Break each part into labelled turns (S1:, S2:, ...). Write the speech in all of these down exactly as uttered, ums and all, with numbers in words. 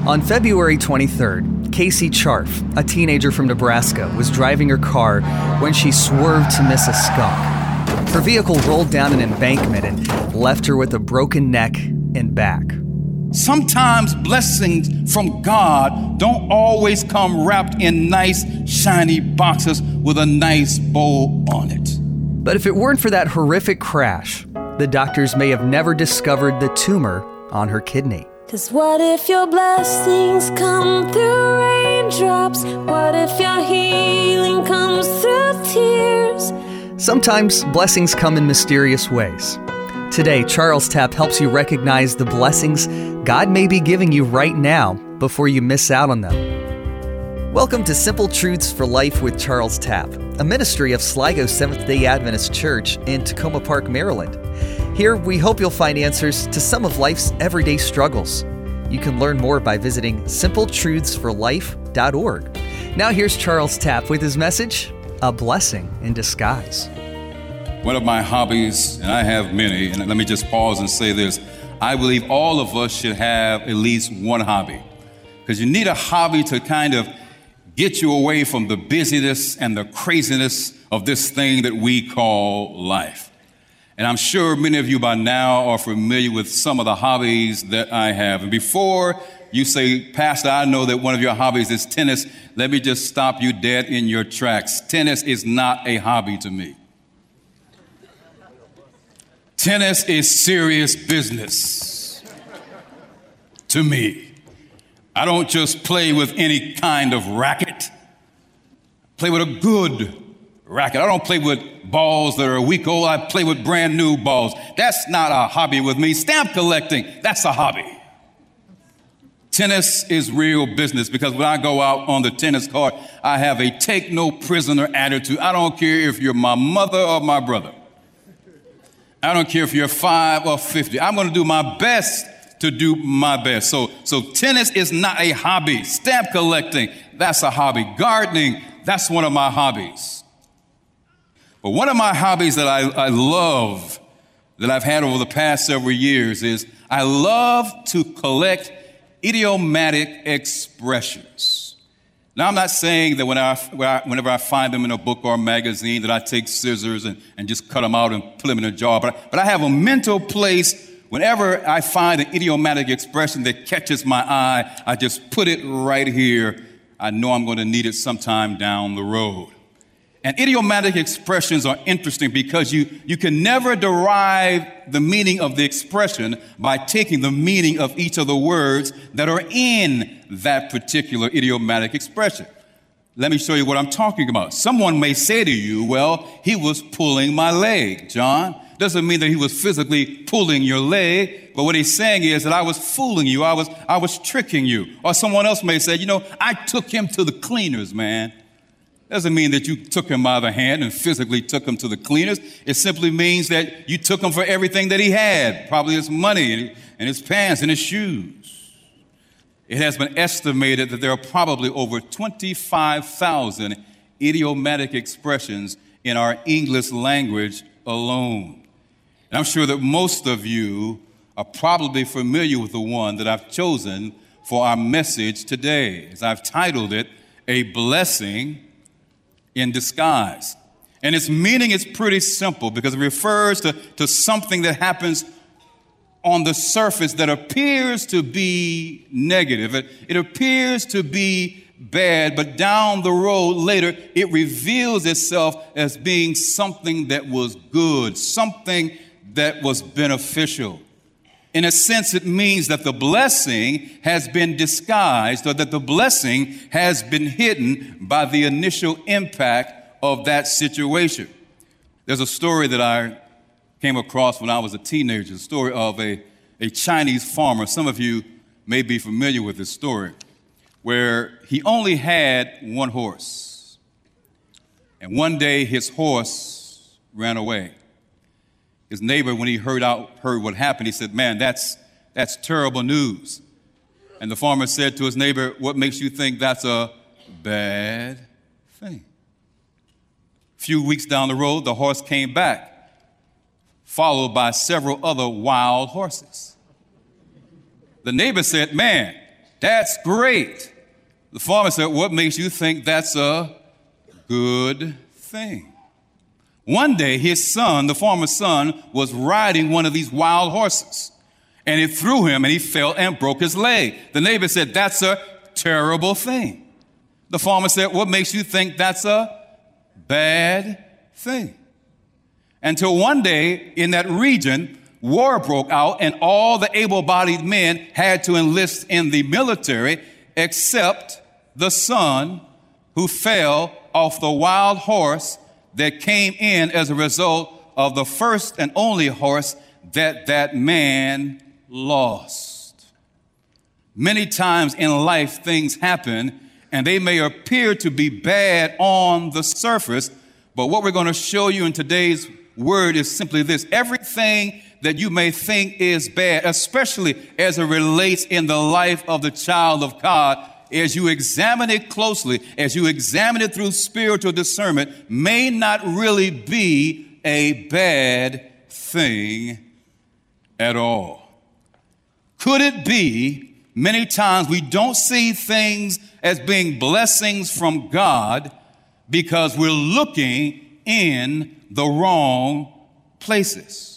S1: On February twenty-third, Casey Charf, a teenager from Nebraska, was driving her car when she swerved to miss a skunk. Her vehicle rolled down an embankment and left her with a broken neck and back.
S2: Sometimes blessings from God don't always come wrapped in nice, shiny boxes with a nice bow on it.
S1: But if it weren't for that horrific crash, the doctors may have never discovered the tumor on her kidney.
S3: 'Cause what if your blessings come through raindrops? What if your healing comes through tears?
S1: Sometimes blessings come in mysterious ways. Today, Charles Tapp helps you recognize the blessings God may be giving you right now before you miss out on them. Welcome to Simple Truths for Life with Charles Tapp, a ministry of Sligo Seventh-day Adventist Church in Tacoma Park, Maryland. Here, we hope you'll find answers to some of life's everyday struggles. You can learn more by visiting simple truths for life dot org. Now here's Charles Tapp with his message, A Blessing in Disguise.
S2: One of my hobbies, and I have many, and let me just pause and say this, I believe all of us should have at least one hobby. Because you need a hobby to kind of get you away from the busyness and the craziness of this thing that we call life. And I'm sure many of you by now are familiar with some of the hobbies that I have. And before you say, Pastor, I know that one of your hobbies is tennis, let me just stop you dead in your tracks. Tennis is not a hobby to me. Tennis is serious business to me. I don't just play with any kind of racket. I play with a good racket. I don't play with balls that are a week old. I play with brand new balls. That's not a hobby with me. Stamp collecting, that's a hobby. Tennis is real business because when I go out on the tennis court, I have a take no prisoner attitude. I don't care if you're my mother or my brother. I don't care if you're five or fifty. I'm going to do my best to do my best. So, so tennis is not a hobby. Stamp collecting, that's a hobby. Gardening, that's one of my hobbies. But one of my hobbies that I, I love, that I've had over the past several years is I love to collect idiomatic expressions. Now, I'm not saying that when I, whenever I find them in a book or a magazine that I take scissors and, and just cut them out and put them in a jar, but I, but I have a mental place whenever I find an idiomatic expression that catches my eye, I just put it right here. I know I'm going to need it sometime down the road. And idiomatic expressions are interesting because you, you can never derive the meaning of the expression by taking the meaning of each of the words that are in that particular idiomatic expression. Let me show you what I'm talking about. Someone may say to you, well, he was pulling my leg, John. Doesn't mean that he was physically pulling your leg, but what he's saying is that I was fooling you. I was, I was tricking you. Or someone else may say, you know, I took him to the cleaners, man. Doesn't mean that you took him by the hand and physically took him to the cleaners. It simply means that you took him for everything that he had, probably his money and his pants and his shoes. It has been estimated that there are probably over twenty-five thousand idiomatic expressions in our English language alone. And I'm sure that most of you are probably familiar with the one that I've chosen for our message today, as I've titled it, A Blessing in Disguise. And its meaning is pretty simple because it refers to, to something that happens on the surface that appears to be negative. It, it appears to be bad, but down the road later, it reveals itself as being something that was good, something that was beneficial. In a sense, it means that the blessing has been disguised or that the blessing has been hidden by the initial impact of that situation. There's a story that I came across when I was a teenager, the story of a, a Chinese farmer. Some of you may be familiar with this story, where he only had one horse. And one day his horse ran away. His neighbor, when he heard out heard what happened, he said, man, that's that's terrible news. And the farmer said to his neighbor, what makes you think that's a bad thing? A few weeks down the road, the horse came back, followed by several other wild horses. The neighbor said, man, That's great. The farmer said, what makes you think that's a good thing? One day, his son, the farmer's son, was riding one of these wild horses, and it threw him, and he fell and broke his leg. The neighbor said, that's a terrible thing. The farmer said, what makes you think that's a bad thing? Until one day, in that region, war broke out, and all the able-bodied men had to enlist in the military, except the son who fell off the wild horse that came in as a result of the first and only horse that that man lost. Many times in life, things happen, and they may appear to be bad on the surface, but what we're going to show you in today's word is simply this. Everything that you may think is bad, especially as it relates in the life of the child of God, as you examine it closely, as you examine it through spiritual discernment, may not really be a bad thing at all. Could it be many times we don't see things as being blessings from God because we're looking in the wrong places?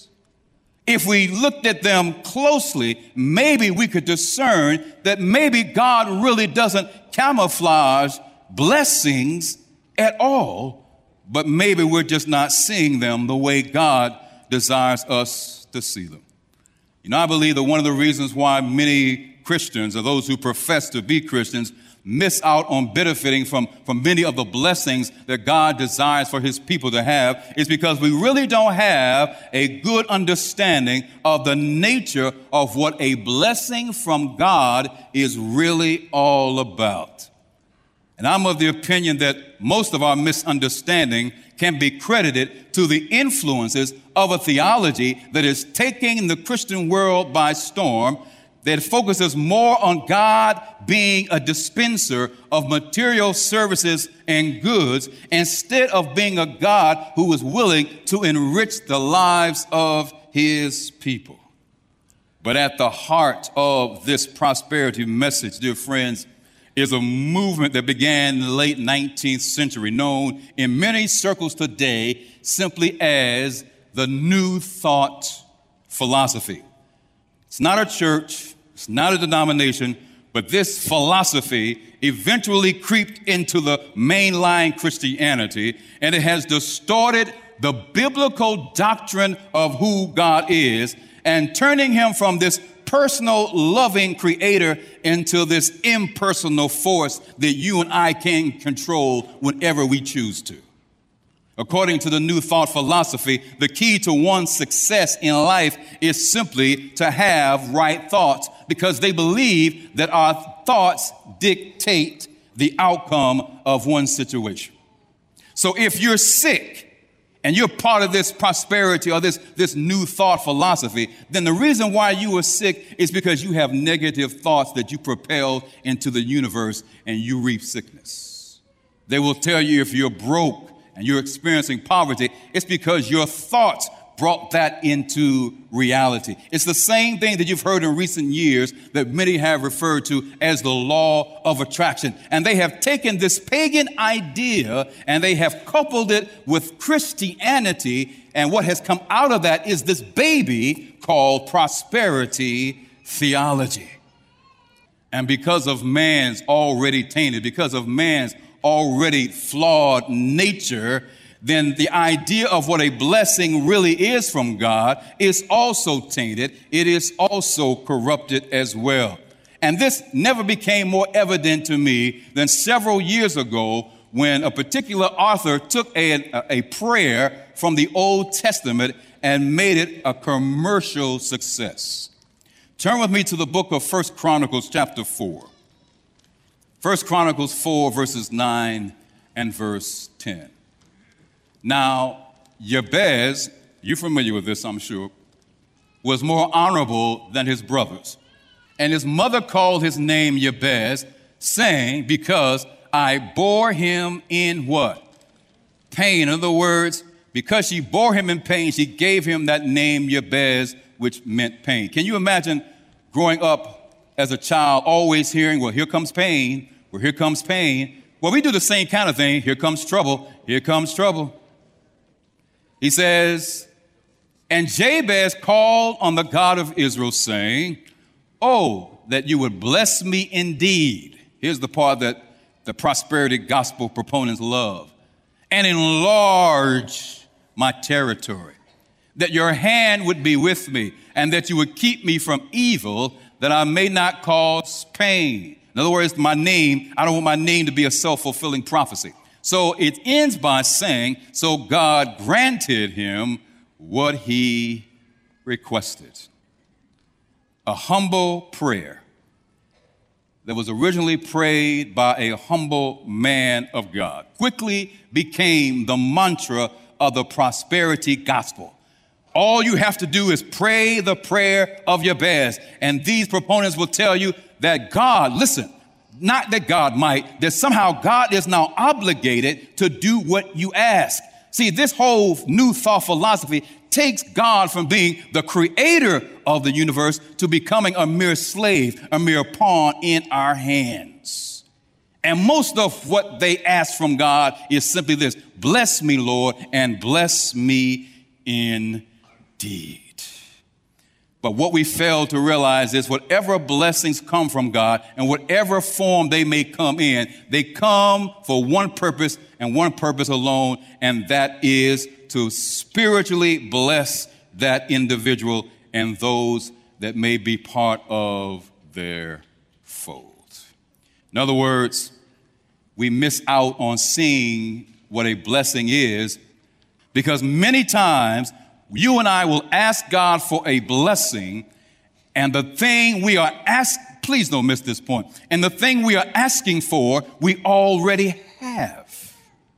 S2: If we looked at them closely, maybe we could discern that maybe God really doesn't camouflage blessings at all, but maybe we're just not seeing them the way God desires us to see them. You know, I believe that one of the reasons why many Christians, or those who profess to be Christians, miss out on benefiting from, from many of the blessings that God desires for his people to have is because we really don't have a good understanding of the nature of what a blessing from God is really all about. And I'm of the opinion that most of our misunderstanding can be credited to the influences of a theology that is taking the Christian world by storm, that focuses more on God being a dispenser of material services and goods instead of being a God who is willing to enrich the lives of his people. But at the heart of this prosperity message, dear friends, is a movement that began in the late nineteenth century, known in many circles today simply as the New Thought philosophy. It's not a church, it's not a denomination, but this philosophy eventually creeped into the mainline Christianity, and it has distorted the biblical doctrine of who God is and turning him from this personal, loving creator into this impersonal force that you and I can control whenever we choose to. According to the New Thought philosophy, the key to one's success in life is simply to have right thoughts, because they believe that our thoughts dictate the outcome of one's situation. So if you're sick and you're part of this prosperity or this, this New Thought philosophy, then the reason why you are sick is because you have negative thoughts that you propel into the universe and you reap sickness. They will tell you if you're broke and you're experiencing poverty, it's because your thoughts brought that into reality. It's the same thing that you've heard in recent years that many have referred to as the law of attraction. And they have taken this pagan idea and they have coupled it with Christianity. And what has come out of that is this baby called prosperity theology. And because of man's already tainted, because of man's already flawed nature, then the idea of what a blessing really is from God is also tainted. It is also corrupted as well. And this never became more evident to me than several years ago when a particular author took a, a prayer from the Old Testament and made it a commercial success. Turn with me to the book of First Chronicles chapter four. First Chronicles four, verses nine and verse ten. Now, Jabez, you're familiar with this, I'm sure, was more honorable than his brothers. And his mother called his name Jabez, saying, because I bore him in what? Pain. In other words, because she bore him in pain, she gave him that name Jabez, which meant pain. Can you imagine growing up as a child, always hearing, well, here comes pain, well, here comes pain. Well, we do the same kind of thing. Here comes trouble, here comes trouble. He says, and Jabez called on the God of Israel, saying, oh, that you would bless me indeed. Here's the part that the prosperity gospel proponents love. And enlarge my territory, that your hand would be with me, and that you would keep me from evil, that I may not cause pain. In other words, my name, I don't want my name to be a self-fulfilling prophecy. So it ends by saying, so God granted him what he requested. A humble prayer that was originally prayed by a humble man of God quickly became the mantra of the prosperity gospel. All you have to do is pray the prayer of Jabez. And these proponents will tell you that God, listen, not that God might, that somehow God is now obligated to do what you ask. See, this whole new thought philosophy takes God from being the creator of the universe to becoming a mere slave, a mere pawn in our hands. And most of what they ask from God is simply this: bless me, Lord, and bless me indeed. But what we fail to realize is whatever blessings come from God and whatever form they may come in, they come for one purpose and one purpose alone, and that is to spiritually bless that individual and those that may be part of their fold. In other words, we miss out on seeing what a blessing is because many times you and I will ask God for a blessing, and the thing we are asked, please don't miss this point, and the thing we are asking for, we already have.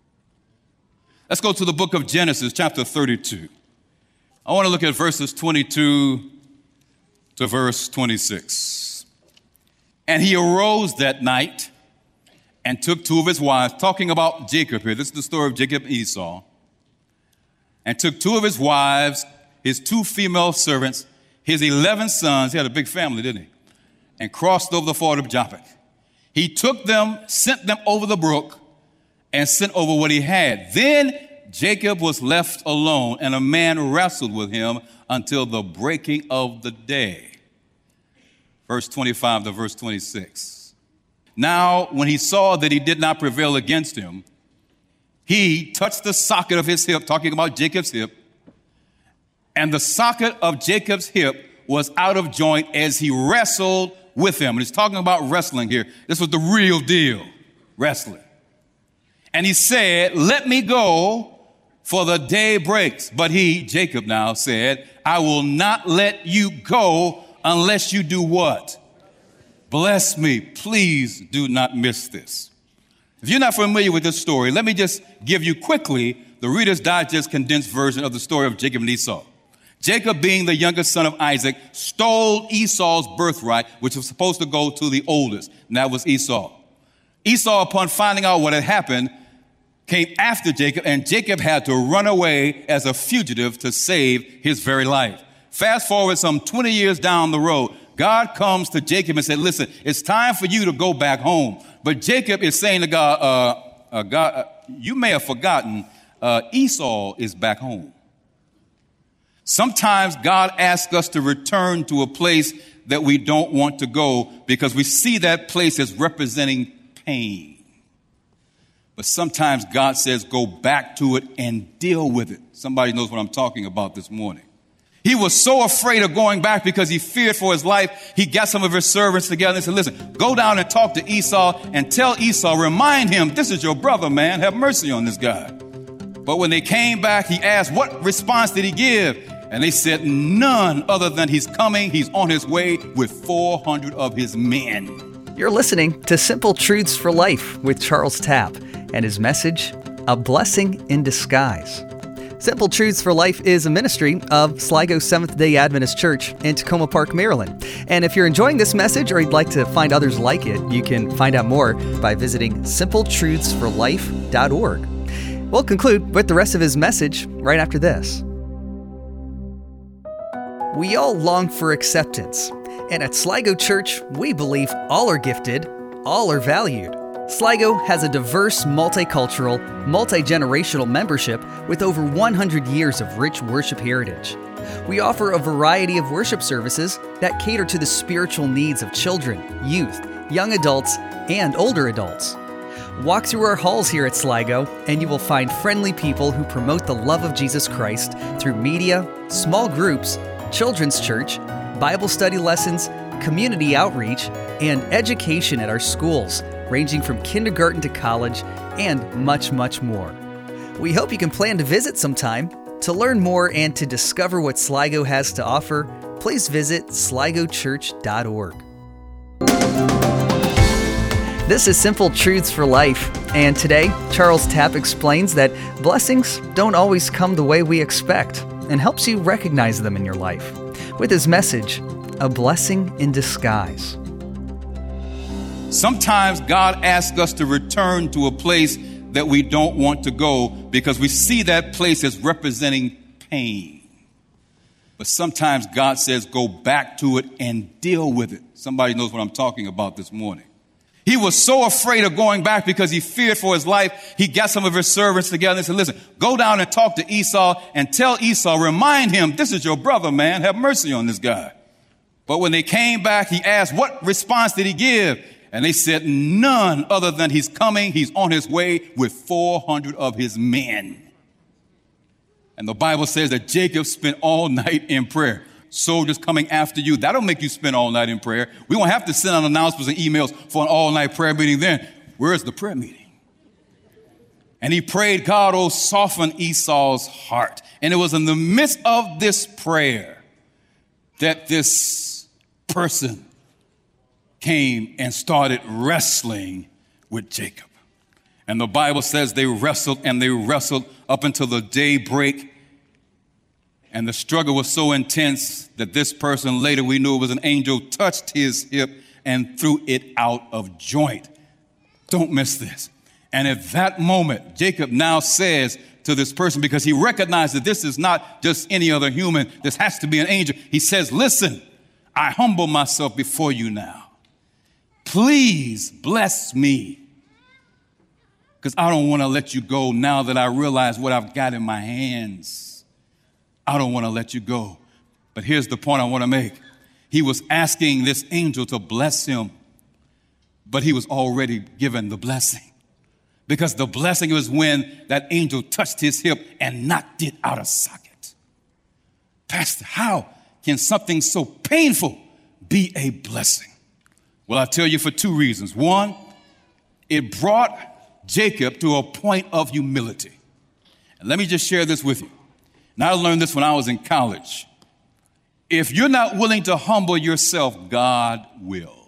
S2: Let's go to the book of Genesis, chapter thirty-two. I want to look at verses twenty-two to verse twenty-six. And he arose that night and took two of his wives, talking about Jacob here. This is the story of Jacob and Esau. And took two of his wives, his two female servants, his eleven sons. He had a big family, didn't he? And crossed over the ford of Jabbok. He took them, sent them over the brook, and sent over what he had. Then Jacob was left alone, and a man wrestled with him until the breaking of the day. Verse twenty-five to verse twenty-six. Now, when he saw that he did not prevail against him, he touched the socket of his hip, talking about Jacob's hip, and the socket of Jacob's hip was out of joint as he wrestled with him. And he's talking about wrestling here. This was the real deal, wrestling. And he said, let me go, for the day breaks. But he, Jacob now, said, I will not let you go unless you do what? Bless me. Please do not miss this. If you're not familiar with this story, let me just give you quickly the Reader's Digest condensed version of the story of Jacob and Esau. Jacob, being the youngest son of Isaac, stole Esau's birthright, which was supposed to go to the oldest, and that was Esau. Esau, upon finding out what had happened, came after Jacob, and Jacob had to run away as a fugitive to save his very life. Fast forward some twenty years down the road, God comes to Jacob and said, listen, it's time for you to go back home. But Jacob is saying to God, uh, uh, God, uh, you may have forgotten, uh, Esau is back home. Sometimes God asks us to return to a place that we don't want to go because we see that place as representing pain. But sometimes God says, go back to it and deal with it. Somebody knows what I'm talking about this morning. He was so afraid of going back because he feared for his life. He got some of his servants together and said, listen, go down and talk to Esau and tell Esau, remind him, this is your brother, man. Have mercy on this guy. But when they came back, he asked, what response did he give? And they said, none other than he's coming. He's on his way with four hundred of his men.
S1: You're listening to Simple Truths for Life with Charles Tapp and his message, A Blessing in Disguise. Simple Truths for Life is a ministry of Sligo Seventh-day Adventist Church in Tacoma Park, Maryland. And if you're enjoying this message or you'd like to find others like it, you can find out more by visiting simple truths for life dot org. We'll conclude with the rest of his message right after this. We all long for acceptance. And at Sligo Church, we believe all are gifted, all are valued. Sligo has a diverse, multicultural, multi-generational membership with over one hundred years of rich worship heritage. We offer a variety of worship services that cater to the spiritual needs of children, youth, young adults, and older adults. Walk through our halls here at Sligo, and you will find friendly people who promote the love of Jesus Christ through media, small groups, children's church, Bible study lessons, community outreach, and education at our schools, ranging from kindergarten to college, and much, much more. We hope you can plan to visit sometime. To learn more and to discover what Sligo has to offer, please visit sligo church dot org. This is Simple Truths for Life, and today, Charles Tapp explains that blessings don't always come the way we expect and helps you recognize them in your life with his message, A Blessing in Disguise.
S2: Sometimes God asks us to return to a place that we don't want to go because we see that place as representing pain. But sometimes God says, go back to it and deal with it. Somebody knows what I'm talking about this morning. He was so afraid of going back because he feared for his life. He got some of his servants together and said, listen, go down and talk to Esau and tell Esau, remind him, this is your brother, man. Have mercy on this guy. But when they came back, he asked, what response did he give? And they said, none other than he's coming. He's on his way with four hundred of his men. And the Bible says that Jacob spent all night in prayer. Soldiers coming after you. That'll make you spend all night in prayer. We won't have to send out announcements and emails for an all-night prayer meeting then. Where's the prayer meeting? And he prayed, God, oh, soften Esau's heart. And it was in the midst of this prayer that this person came and started wrestling with Jacob. And the Bible says they wrestled and they wrestled up until the daybreak. And the struggle was so intense that this person, later we knew it was an angel, touched his hip and threw it out of joint. Don't miss this. And at that moment, Jacob now says to this person, because he recognized that this is not just any other human, this has to be an angel. He says, listen, I humble myself before you now. Please bless me, because I don't want to let you go now that I realize what I've got in my hands. I don't want to let you go. But here's the point I want to make. He was asking this angel to bless him, but he was already given the blessing. Because the blessing was when that angel touched his hip and knocked it out of socket. Pastor, how can something so painful be a blessing? Well, I'll tell you for two reasons. One, it brought Jacob to a point of humility. And let me just share this with you. And I learned this when I was in college. If you're not willing to humble yourself, God will.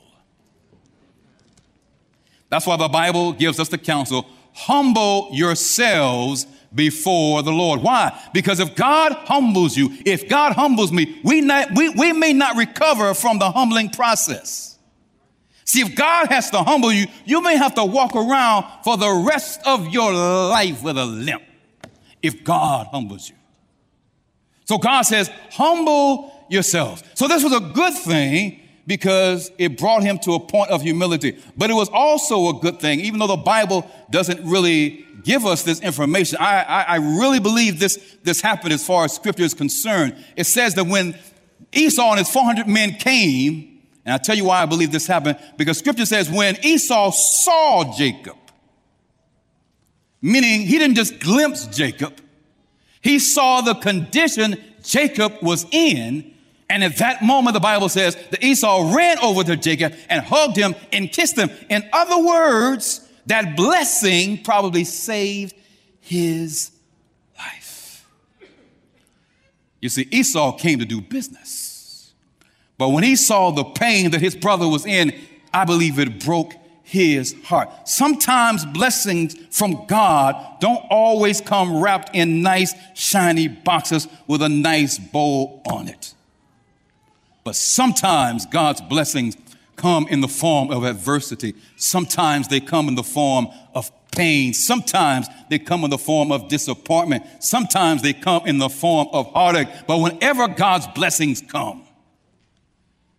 S2: That's why the Bible gives us the counsel, humble yourselves before the Lord. Why? Because if God humbles you, if God humbles me, we, not, we, we may not recover from the humbling process. See, if God has to humble you, you may have to walk around for the rest of your life with a limp if God humbles you. So God says, humble yourselves. So this was a good thing because it brought him to a point of humility. But it was also a good thing, even though the Bible doesn't really give us this information. I, I, I really believe this, this happened as far as scripture is concerned. It says that when Esau and his four hundred men came, and I'll tell you why I believe this happened, because scripture says when Esau saw Jacob, meaning he didn't just glimpse Jacob, he saw the condition Jacob was in, and at that moment, the Bible says that Esau ran over to Jacob and hugged him and kissed him. In other words, that blessing probably saved his life. You see, Esau came to do business, but when he saw the pain that his brother was in, I believe it broke his heart. Sometimes blessings from God don't always come wrapped in nice, shiny boxes with a nice bow on it. But sometimes God's blessings come in the form of adversity. Sometimes they come in the form of pain. Sometimes they come in the form of disappointment. Sometimes they come in the form of heartache. But whenever God's blessings come,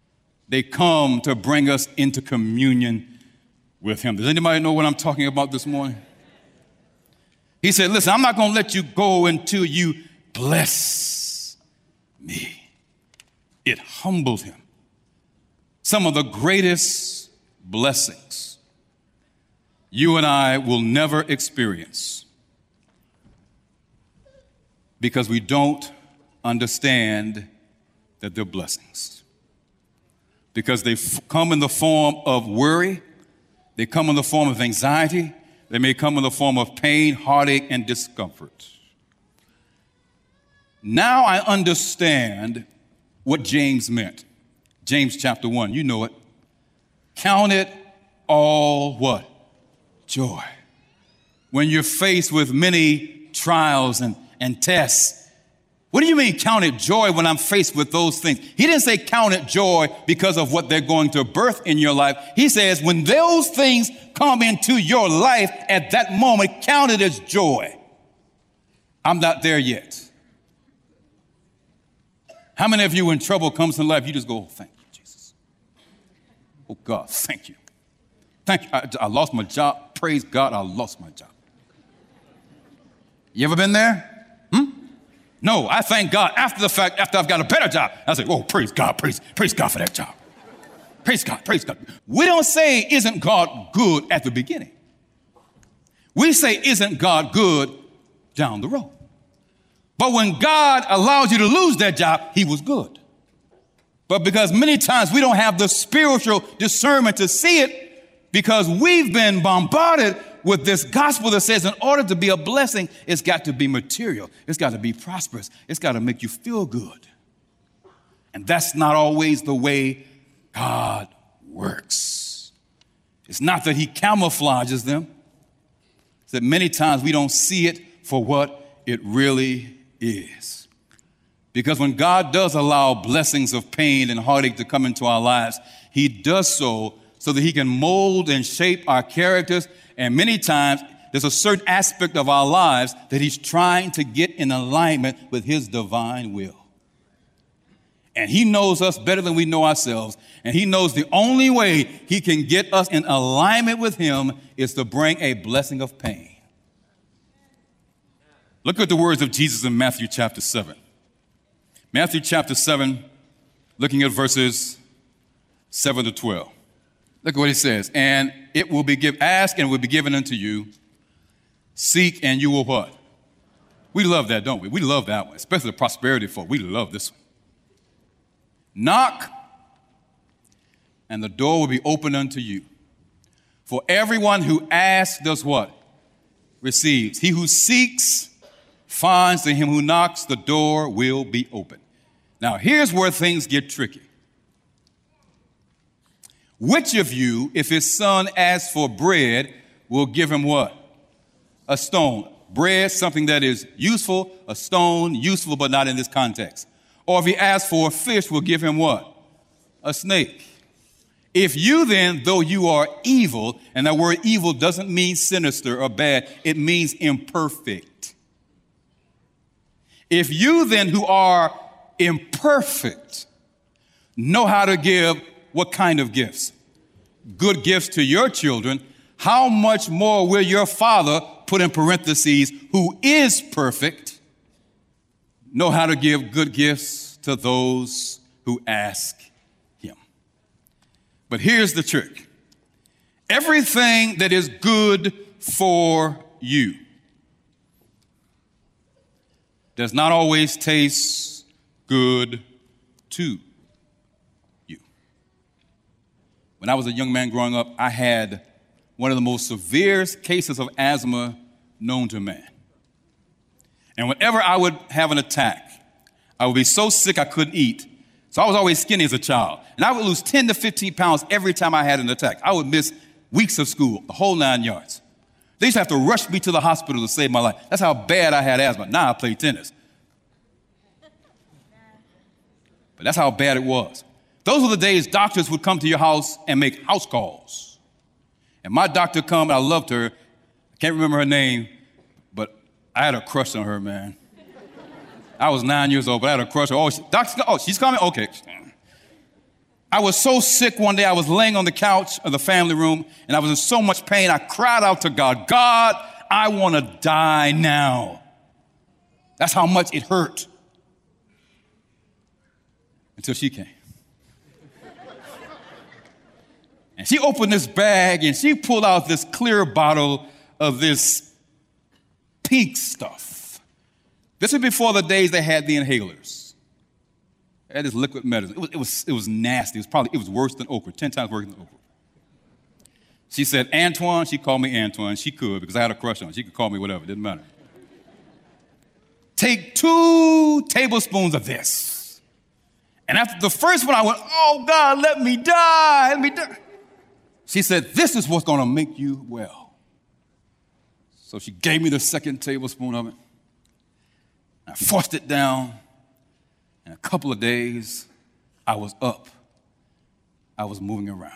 S2: They come to bring us into communion with him. Does anybody know what I'm talking about this morning? He said, listen, I'm not going to let you go until you bless me. It humbled him. Some of the greatest blessings you and I will never experience because we don't understand that they're blessings. Because they f- come in the form of worry, they come in the form of anxiety, they may come in the form of pain, heartache, and discomfort. Now I understand what James meant. James chapter one, you know it. Count it all what? Joy. When you're faced with many trials and, and tests. What do you mean count it joy when I'm faced with those things? He didn't say count it joy because of what they're going to birth in your life. He says when those things come into your life at that moment, count it as joy. I'm not there yet. How many of you when trouble comes in life, you just go, oh, thank you, Jesus. Oh, God, thank you. Thank you. I, I lost my job. Praise God, I lost my job. You ever been there? Hmm? No, I thank God after the fact, after I've got a better job. I say, oh, praise God, praise, praise God for that job. Praise God, praise God. We don't say, isn't God good at the beginning? We say, isn't God good down the road? But when God allows you to lose that job, he was good. But because many times we don't have the spiritual discernment to see it because we've been bombarded with this gospel that says in order to be a blessing, it's got to be material. It's got to be prosperous. It's got to make you feel good. And that's not always the way God works. It's not that he camouflages them. It's that many times we don't see it for what it really is. Because when God does allow blessings of pain and heartache to come into our lives, he does so so that he can mold and shape our characters. And many times there's a certain aspect of our lives that he's trying to get in alignment with his divine will. And he knows us better than we know ourselves. And he knows the only way he can get us in alignment with him is to bring a blessing of pain. Look at the words of Jesus in Matthew chapter seven. Matthew chapter seven, looking at verses seven to twelve. Look at what he says. And it will be given, ask and it will be given unto you. Seek and you will what? We love that, don't we? We love that one, especially the prosperity folk. We love this one. Knock and the door will be opened unto you. For everyone who asks does what? Receives. He who seeks finds, to him who knocks the door will be open. Now here's where things get tricky. Which of you, if his son asks for bread, will give him what? A stone. Bread, something that is useful, a stone, useful but not in this context. Or if he asks for a fish, will give him what? A snake. If you then, though you are evil, and that word evil doesn't mean sinister or bad, it means imperfect. If you then who are imperfect know how to give what kind of gifts? Good gifts to your children. How much more will your Father, put in parentheses, who is perfect, know how to give good gifts to those who ask him? But here's the trick. Everything that is good for you does not always taste good to you. When I was a young man growing up, I had one of the most severe cases of asthma known to man. And whenever I would have an attack, I would be so sick I couldn't eat. So I was always skinny as a child. And I would lose ten to fifteen pounds every time I had an attack. I would miss weeks of school, the whole nine yards. They used to have to rush me to the hospital to save my life. That's how bad I had asthma. Now I play tennis. But that's how bad it was. Those were the days doctors would come to your house and make house calls. And my doctor come, and I loved her. I can't remember her name, but I had a crush on her, man. I was nine years old, but I had a crush on her. Oh, she, doctor, oh, she's coming? Okay. I was so sick one day, I was laying on the couch of the family room, and I was in so much pain, I cried out to God, God, I want to die now. That's how much it hurt. Until she came. And she opened this bag, and she pulled out this clear bottle of this pink stuff. This was before the days they had the inhalers. They had this liquid medicine. It was, it was, it was nasty. It was probably, it was worse than okra, ten times worse than okra. She said, Antoine. She called me Antoine. She could, because I had a crush on her. She could call me whatever. It didn't matter. Take two tablespoons of this. And after the first one, I went, oh, God, let me die. Let me die. She said, this is what's going to make you well. So she gave me the second tablespoon of it. I forced it down. In a couple of days, I was up. I was moving around.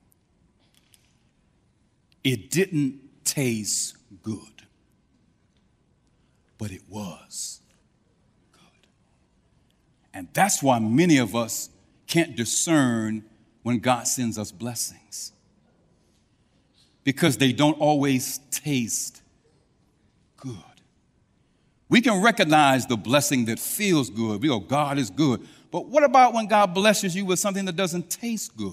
S2: It didn't taste good, but it was good. And that's why many of us can't discern when God sends us blessings, because they don't always taste good. We can recognize the blessing that feels good. We go, God is good. But what about when God blesses you with something that doesn't taste good?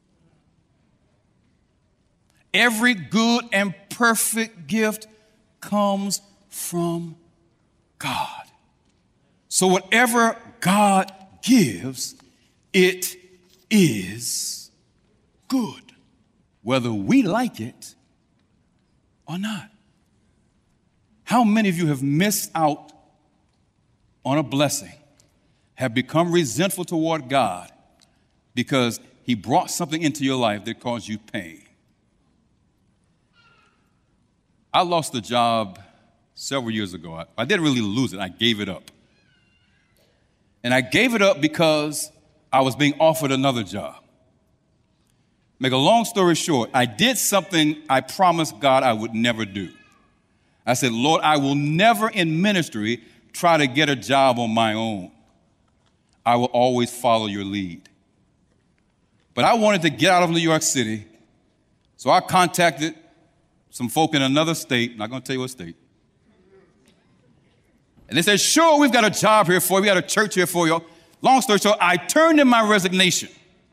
S2: Every good and perfect gift comes from God. So whatever God gives, it is good, whether we like it or not. How many of you have missed out on a blessing, have become resentful toward God because he brought something into your life that caused you pain? I lost a job several years ago. I, I didn't really lose it. I gave it up. And I gave it up because I was being offered another job. Make a long story short, I did something I promised God I would never do. I said, Lord, I will never in ministry try to get a job on my own. I will always follow your lead. But I wanted to get out of New York City, so I contacted some folk in another state. I'm not going to tell you what state. And they said, sure, we've got a job here for you. We got a church here for you. Long story short, I turned in my resignation.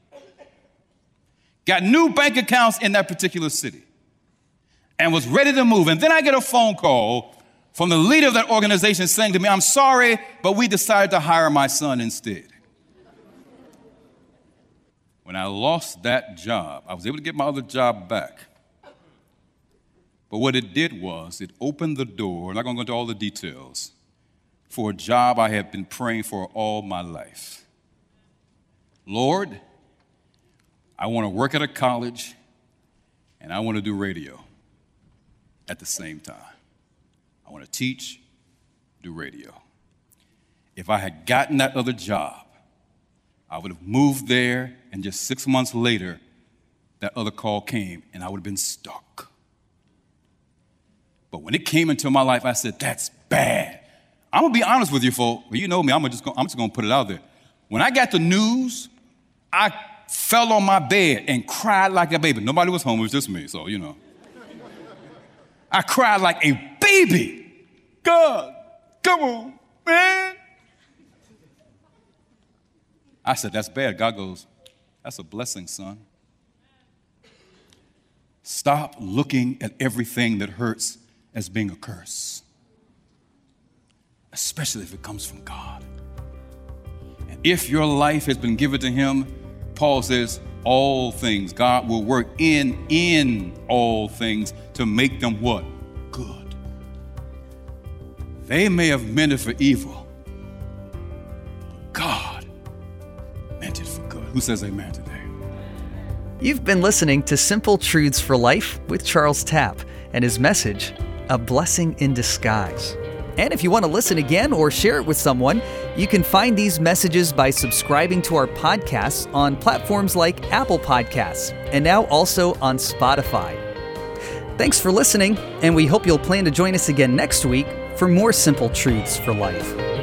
S2: Got new bank accounts in that particular city and was ready to move. And then I get a phone call from the leader of that organization saying to me, I'm sorry, but we decided to hire my son instead. When I lost that job, I was able to get my other job back. But what it did was it opened the door, I'm not going to go into all the details, for a job I had been praying for all my life. Lord, I want to work at a college and I want to do radio at the same time. I want to teach, do radio. If I had gotten that other job, I would have moved there, and just six months later, that other call came, and I would have been stuck. But when it came into my life, I said, that's bad. I'm going to be honest with you, folks. You know me, I'm just going to put it out there. When I got the news, I fell on my bed and cried like a baby. Nobody was home, it was just me, so, you know. I cried like a baby. God, come on, man. I said, that's bad. God goes, that's a blessing, son. Stop looking at everything that hurts as being a curse, especially if it comes from God. And if your life has been given to him, Paul says, all things, God will work in, in all things to make them what? Good. They may have meant it for evil, but God meant it for good. Who says amen today?
S1: You've been listening to Simple Truths for Life with Charles Tapp and his message, A Blessing in Disguise. And if you want to listen again or share it with someone, you can find these messages by subscribing to our podcasts on platforms like Apple Podcasts and now also on Spotify. Thanks for listening, and we hope you'll plan to join us again next week for more Simple Truths for Life.